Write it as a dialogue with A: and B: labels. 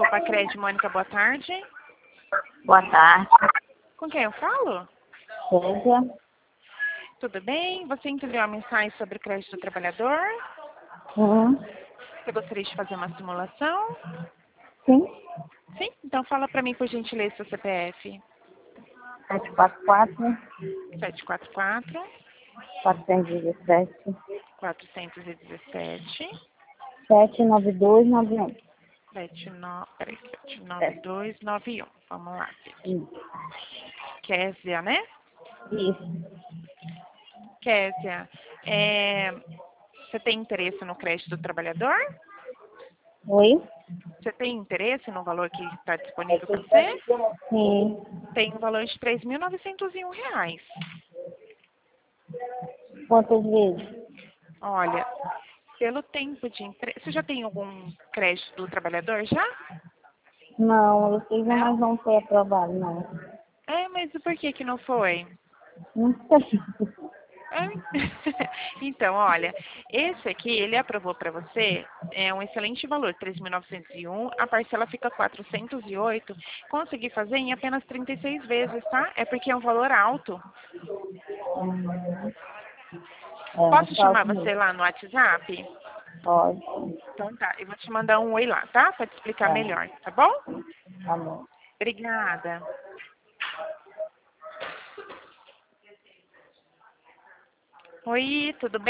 A: Copa Cred, Mônica, boa tarde.
B: Boa tarde.
A: Com quem eu falo?
B: Kézia.
A: Tudo bem? Você entendeu a mensagem sobre o crédito do trabalhador? Você gostaria de fazer uma simulação?
B: Sim.
A: Sim? Então fala para mim, por gentileza, seu CPF.
B: 744
A: 744
B: 417
A: 417
B: 79291.
A: 79291. Vamos lá.
B: Isso.
A: Kézia, né?
B: Isso.
A: Kézia, você tem interesse no crédito do trabalhador?
B: Oi?
A: Você tem interesse no valor que está disponível para você?
B: Sim.
A: Tem um valor de R$ 3.901.
B: Quantas vezes?
A: Olha, pelo tempo de entrega... Você já tem algum crédito do trabalhador já?
B: Não, eu fiz,
A: Não?
B: mas não foi aprovado, não.
A: Mas por que que não foi?
B: Não sei.
A: Então, olha, esse aqui, ele aprovou para você, é um excelente valor, 3.901, a parcela fica 408, consegui fazer em apenas 36 vezes, tá? É porque é um valor alto. Posso chamar você lá no WhatsApp?
B: Pode.
A: Então tá, eu vou te mandar um oi lá, tá? Para te explicar
B: Tá.
A: melhor, tá bom?
B: Tá bom.
A: Obrigada. Oi, tudo bem?